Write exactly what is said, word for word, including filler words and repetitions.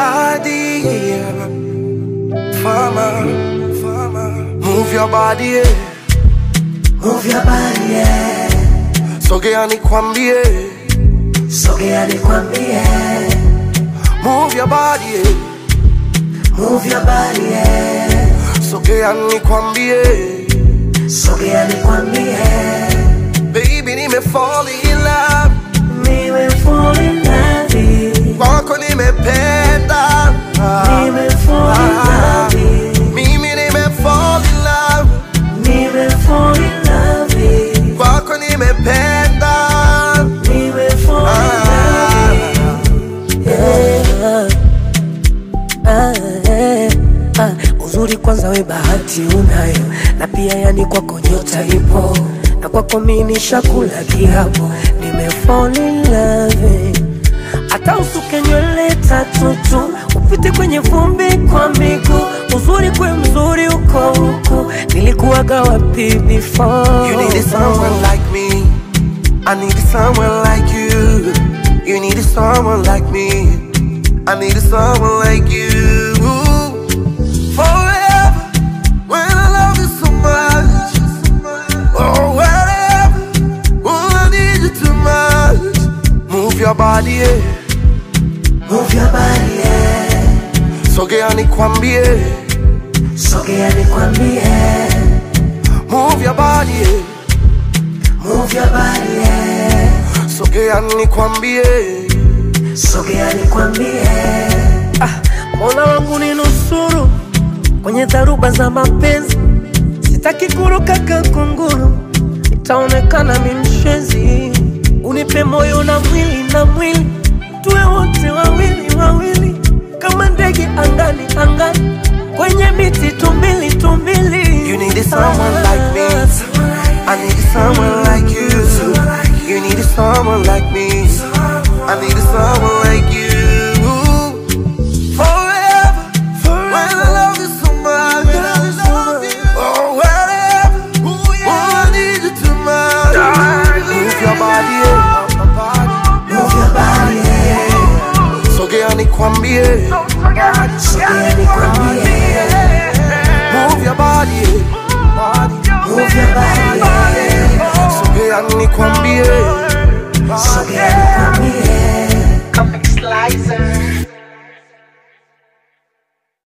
idea. Farmer, farmer, move your body, yeah. Move your body, yeah. Sogea nikwambie, sogea nikwambie. Move your body, yeah. Move your body, yeah. Sogea nikwambie, sogea nikwambie. Baby nime fall in love, nime fall in love. Kwako nimependa, nime fall in love. Mimi nime fall in love, nime fall in love. Kwako nimependa, nime fall in love. Yeah. Ah, eh, ah. Uzuri kwanza we bahati unayo, na pia yani kwako nyota ipo, na kwako mimi nishakula kiapo. Nime fall in love. Hata usuke nywele tatu tu, upite kwenye vumbi kwa miguu, uzuri kwe mzuri uko huku, nilikuwaga wapi before? You need someone like me, I need someone like you. You need someone like me, I need someone like you. Forever, when I love you so much. Oh, wherever, when I need you too much. Move your body, yeah. Move your body, yeah. Sogea nikwambie, sogea nikwambie. Move your body, yeah. Move your body, yeah. Sogea nikwambie, sogea nikwambie. Ah, Mola wangu ni nusuru kwenye dharuba za mapenzi, sitaki kuruka kakunguru, itaonekana mimi mshenzi. Unipe moyo na mwili na mwili, tuwe wote wawili wawili, kama ndege angani angani, kwenye miti tumbili tumbili. You need someone like me, I need someone like you. You need someone like me, I need someone like you. Forever, when I love you so much. Oh, wherever, when I need you too much. Move your body, yeah. Move your body, yeah. Sogea nikwambie, sogea nikwambie. Move your body, yeah. Move your body.